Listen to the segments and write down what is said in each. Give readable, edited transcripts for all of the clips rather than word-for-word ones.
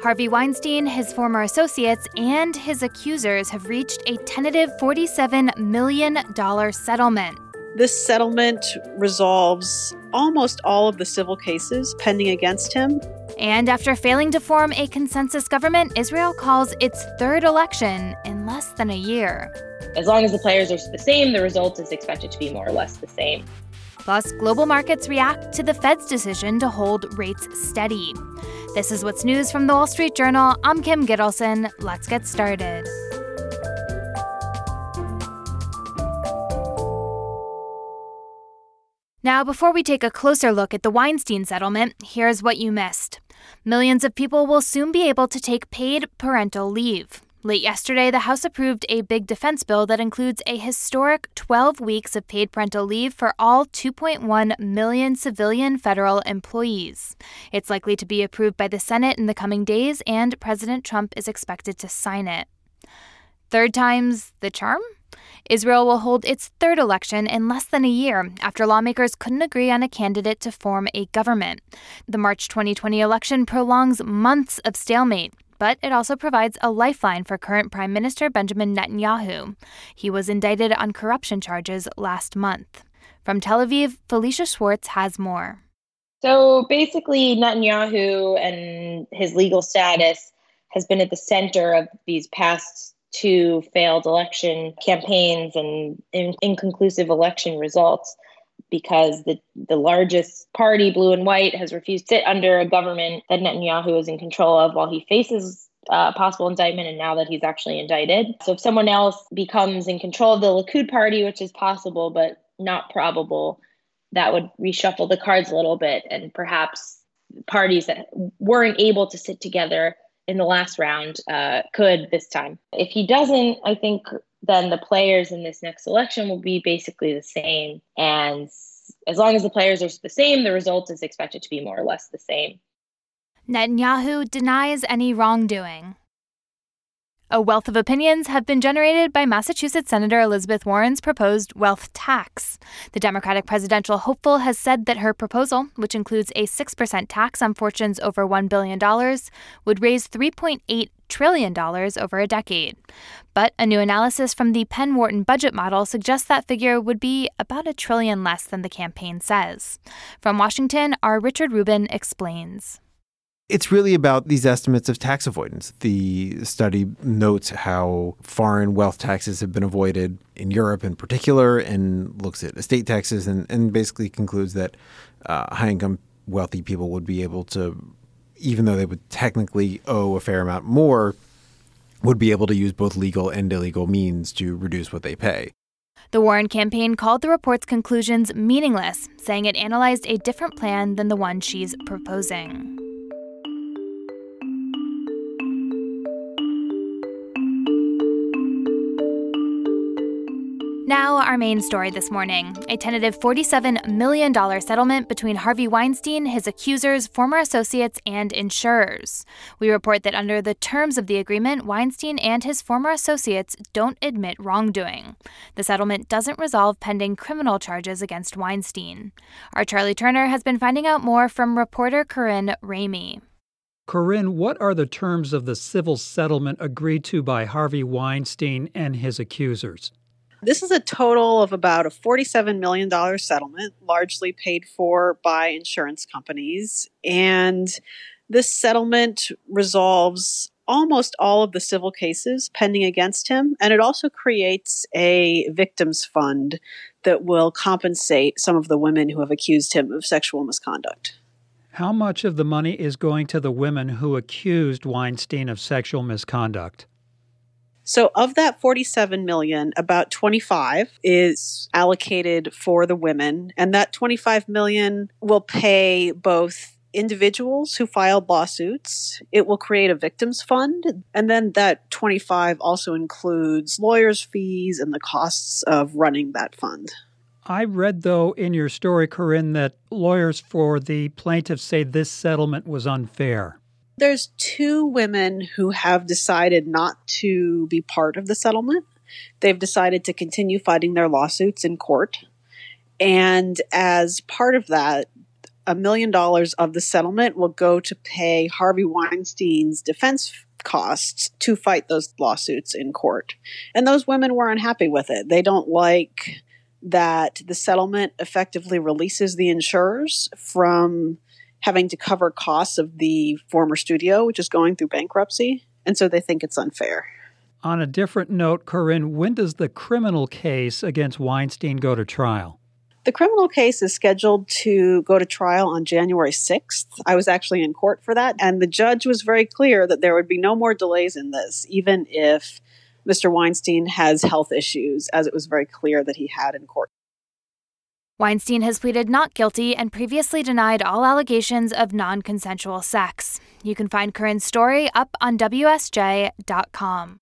Harvey Weinstein, his former associates, and his accusers have reached a tentative $47 million settlement. This settlement resolves almost all of the civil cases pending against him. And after failing to form a consensus government, Israel calls its third election in less than a year. As long as the players are the same, the result is expected to be more or less the same. Plus, global markets react to the Fed's decision to hold rates steady. This is What's News from the Wall Street Journal. I'm Kim Gittleson. Let's get started. Now, before we take a closer look at the Weinstein settlement, here's what you missed. Millions of people will soon be able to take paid parental leave. Late yesterday, the House approved a big defense bill that includes a historic 12 weeks of paid parental leave for all 2.1 million civilian federal employees. It's likely to be approved by the Senate in the coming days, and President Trump is expected to sign it. Third time's the charm? Israel will hold its third election in less than a year after lawmakers couldn't agree on a candidate to form a government. The March 2020 election prolongs months of stalemate, but it also provides a lifeline for current Prime Minister Benjamin Netanyahu. He was indicted on corruption charges last month. From Tel Aviv, Felicia Schwartz has more. So basically, Netanyahu and his legal status has been at the center of these past two failed election campaigns and inconclusive election results, because the largest party, Blue and White, has refused to sit under a government that Netanyahu is in control of while he faces possible indictment, and now that he's actually indicted. So if someone else becomes in control of the Likud party, which is possible but not probable, that would reshuffle the cards a little bit, and perhaps parties that weren't able to sit together in the last round could this time. If he doesn't, I think then the players in this next election will be basically the same. And as long as the players are the same, the result is expected to be more or less the same. Netanyahu denies any wrongdoing. A wealth of opinions have been generated by Massachusetts Senator Elizabeth Warren's proposed wealth tax. The Democratic presidential hopeful has said that her proposal, which includes a 6% tax on fortunes over $1 billion, would raise $3.8 trillion over a decade. But a new analysis from the Penn Wharton budget model suggests that figure would be about $1 trillion less than the campaign says. From Washington, our Richard Rubin explains. It's really about these estimates of tax avoidance. The study notes how foreign wealth taxes have been avoided in Europe in particular, and looks at estate taxes and basically concludes that high-income wealthy people would be able to, even though they would technically owe a fair amount more, would be able to use both legal and illegal means to reduce what they pay. The Warren campaign called the report's conclusions meaningless, saying it analyzed a different plan than the one she's proposing. Now, our main story this morning, a tentative $47 million settlement between Harvey Weinstein, his accusers, former associates, and insurers. We report that under the terms of the agreement, Weinstein and his former associates don't admit wrongdoing. The settlement doesn't resolve pending criminal charges against Weinstein. Our Charlie Turner has been finding out more from reporter Corinne Ramey. Corinne, what are the terms of the civil settlement agreed to by Harvey Weinstein and his accusers? This is a total of about a $47 million settlement, largely paid for by insurance companies. And this settlement resolves almost all of the civil cases pending against him. And it also creates a victims fund that will compensate some of the women who have accused him of sexual misconduct. How much of the money is going to the women who accused Weinstein of sexual misconduct? So of that $47 million, about $25 is allocated for the women, and that $25 million will pay both individuals who filed lawsuits. It will create a victims fund, and then that $25 also includes lawyers' fees and the costs of running that fund. I read, though, in your story, Corinne, that lawyers for the plaintiffs say this settlement was unfair. There's two women who have decided not to be part of the settlement. They've decided to continue fighting their lawsuits in court. And as part of that, $1 million of the settlement will go to pay Harvey Weinstein's defense costs to fight those lawsuits in court. And those women were unhappy with it. They don't like that the settlement effectively releases the insurers from having to cover costs of the former studio, which is going through bankruptcy. And so they think it's unfair. On a different note, Corinne, when does the criminal case against Weinstein go to trial? The criminal case is scheduled to go to trial on January 6th. I was actually in court for that, and the judge was very clear that there would be no more delays in this, even if Mr. Weinstein has health issues, as it was very clear that he had in court. Weinstein has pleaded not guilty and previously denied all allegations of non-consensual sex. You can find Corinne's story up on WSJ.com.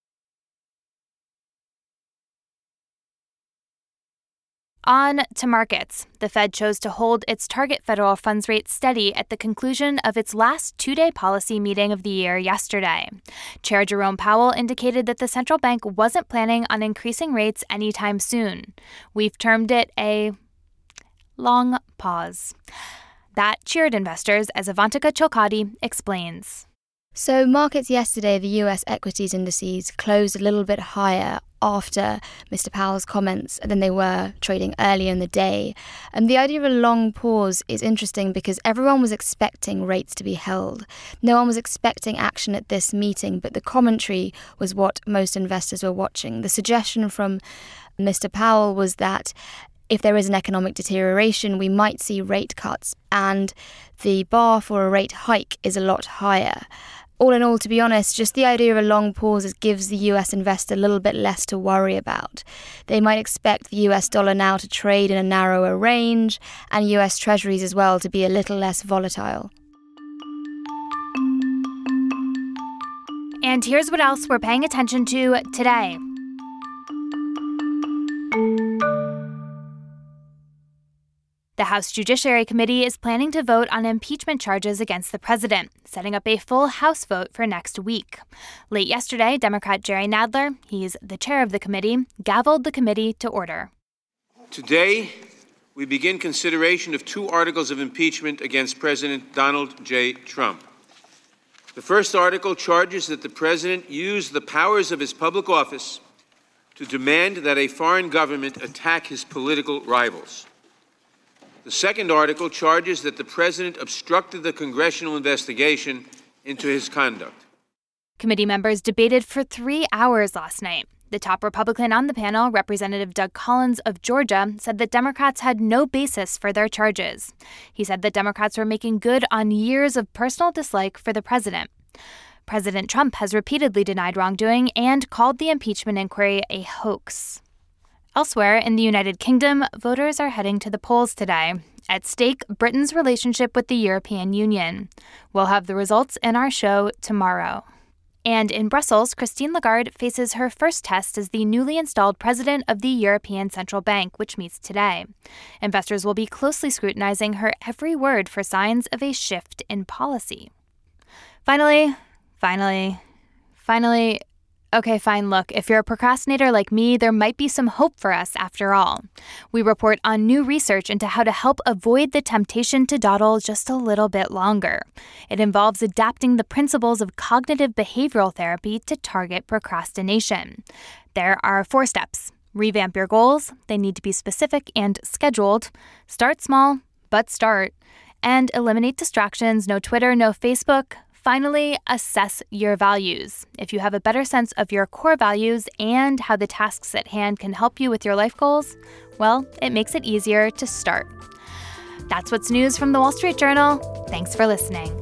On to markets. The Fed chose to hold its target federal funds rate steady at the conclusion of its last two-day policy meeting of the year yesterday. Chair Jerome Powell indicated that the central bank wasn't planning on increasing rates anytime soon. We've termed it a long pause. That cheered investors, as Avantika Chilkadi explains. So markets yesterday, the US equities indices closed a little bit higher after Mr. Powell's comments than they were trading earlier in the day. And the idea of a long pause is interesting because everyone was expecting rates to be held. No one was expecting action at this meeting, but the commentary was what most investors were watching. The suggestion from Mr. Powell was that if there is an economic deterioration, we might see rate cuts, and the bar for a rate hike is a lot higher. All in all, to be honest, just the idea of a long pause gives the US investor a little bit less to worry about. They might expect the US dollar now to trade in a narrower range, and US treasuries as well to be a little less volatile. And here's what else we're paying attention to today. The House Judiciary Committee is planning to vote on impeachment charges against the president, setting up a full House vote for next week. Late yesterday, Democrat Jerry Nadler, he's the chair of the committee, gavelled the committee to order. Today, we begin consideration of two articles of impeachment against President Donald J. Trump. The first article charges that the president used the powers of his public office to demand that a foreign government attack his political rivals. The second article charges that the president obstructed the congressional investigation into his conduct. Committee members debated for 3 hours last night. The top Republican on the panel, Representative Doug Collins of Georgia, said that Democrats had no basis for their charges. He said that Democrats were making good on years of personal dislike for the president. President Trump has repeatedly denied wrongdoing and called the impeachment inquiry a hoax. Elsewhere in the United Kingdom, voters are heading to the polls today. At stake, Britain's relationship with the European Union. We'll have the results in our show tomorrow. And in Brussels, Christine Lagarde faces her first test as the newly installed president of the European Central Bank, which meets today. Investors will be closely scrutinizing her every word for signs of a shift in policy. Finally, okay, fine, look, if you're a procrastinator like me, there might be some hope for us after all. We report on new research into how to help avoid the temptation to dawdle just a little bit longer. It involves adapting the principles of cognitive behavioral therapy to target procrastination. There are 4 steps. Revamp your goals. They need to be specific and scheduled. Start small, but start. And eliminate distractions. No Twitter, no Facebook. Finally, assess your values. If you have a better sense of your core values and how the tasks at hand can help you with your life goals, well, it makes it easier to start. That's what's news from the Wall Street Journal. Thanks for listening.